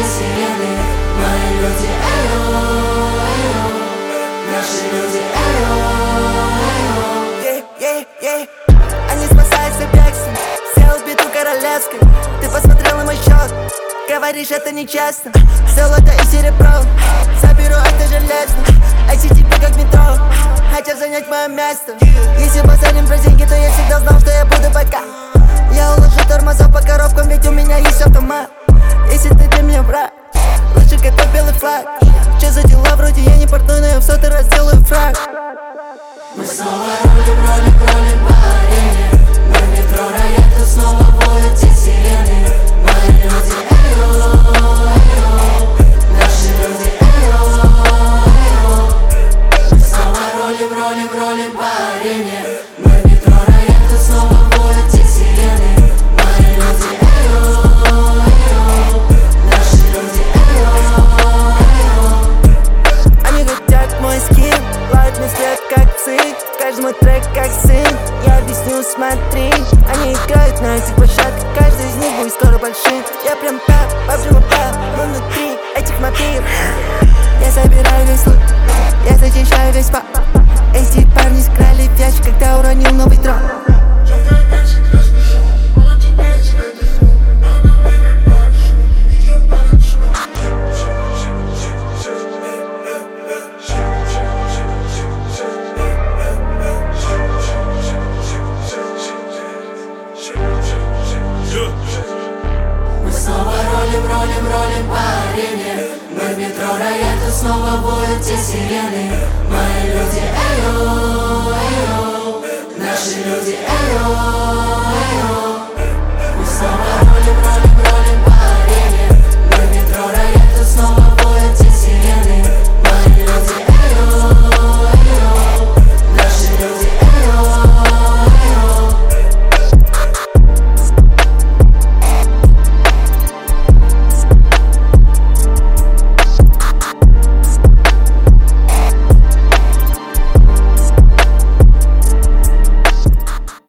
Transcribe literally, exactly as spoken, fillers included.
те сирены. Мои люди, эйо, эйо, наши люди, эйо, эйо. Yeah, yeah, yeah. Они спасаются бегством, сделал биту королевской. Ты посмотрел на мой счет, говоришь, это нечестно. Золото и серебро, заберу это железно. Эти типы как метро, хотят занять мое место. Если базарим про деньги, то я всегда знал, что я буду пока. Я уложу тормозов по коробкам, ведь у меня есть автомат. Если ты для меня враг, лучше готов белый флаг. Че за дела, вроде я не портной, но я в сотый раз делаю фраг. Мы снова рулим, ролим, ролим по арене. Мы в метро роят, и снова воют те сирены. Мои люди, эйо, эйо, наши люди, эйо, эйо. Мы снова ролим, ролим, ролим по арене. Мы в метро роят, и снова воют те сирены. Мои люди, эйо, эйо, наши люди, эйо, эйо. Они хотят мой скин, лают мне свет как цик. Каждый мой трек как сын, я объясню, смотри. Они играют на этих площадках, каждый из них будет скоро большим. Я прям так, по-прямо так, но внутри этих мотив. Я собираю весь лут, я зачищаю весь пап. Эти парни скрали в ящик, когда уронил новый трон. Мы снова ролим, ролим, ролим по арене. Мы в метро роят, и снова воют те сирены. Мои люди, эйо.